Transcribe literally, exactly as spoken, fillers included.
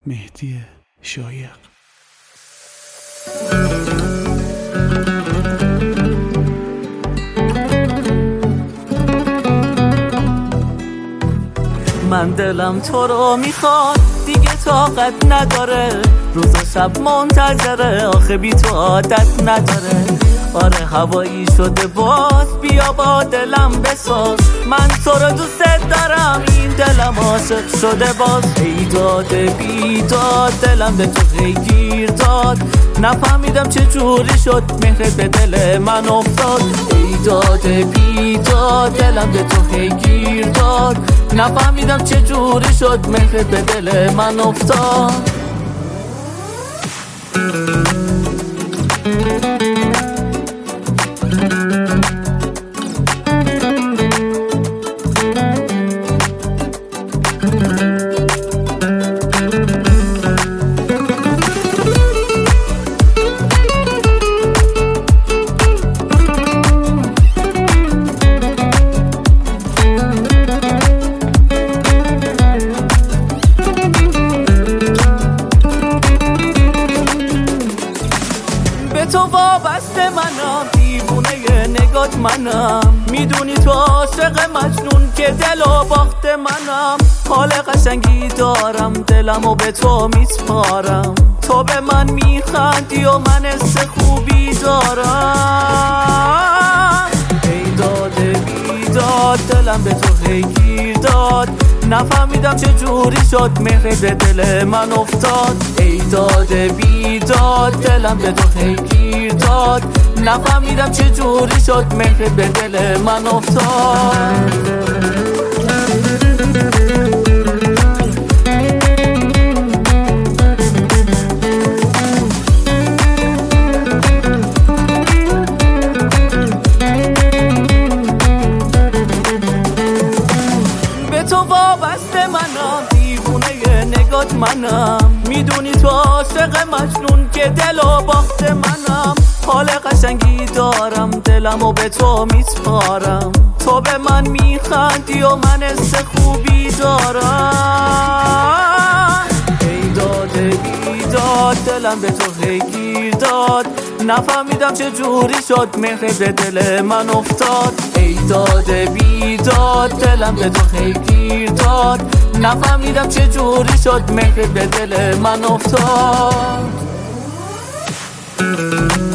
مهدی شایق. من دلم تو رو میخواد دیگه طاقت نداره، روز و شب منتظره آخه بی تو عادت نداره. آره هوایی شده باز بیا با دلم بساز، من تو رو دوست دارم این دلم عاشق شده باز. ای داده بی داد دلم به تو هی گیر داد، نفهمیدم چه جوری شد مهرت به دل من افتاد. ای داده بی داد دلم به تو هی گیر داد، نفهمیدم چه جوری شد مهرت به دل من افتاد. تو وابسته منم، دیوونه نگات منم، میدونی تو عاشق مجنون که دل و باخت منم. حال قشنگی دارم دلمو به تو میسپارم، تو به من میخندی و من حس خوبی دارم. ای داده بیداد دلم به تو هی گیر داد، نفهمیدم چه جوری شد مهرت به دل من افتاد. ای داده بیداد دلم به تو هی گیر داد، نفهمیدم چه جوری شد مهرت به دل من افتاد. تو وابسته منم، دیوونه نگات منم، میدونی تو عاشق مجنون که دل و باخت منم. حال قشنگی دارم دلمو به تو میسپارم، تو به من میخندی و من حس خوبی دارم. ای داده بیداد دلم به تو هی گیر داد، نفهمیدم چه جوری شد مهرت به دل من افتاد. ای داده بیداد دلم به تو هی گیر داد، نفهمیدم چه جوری شد مهرت به دل من افتاد.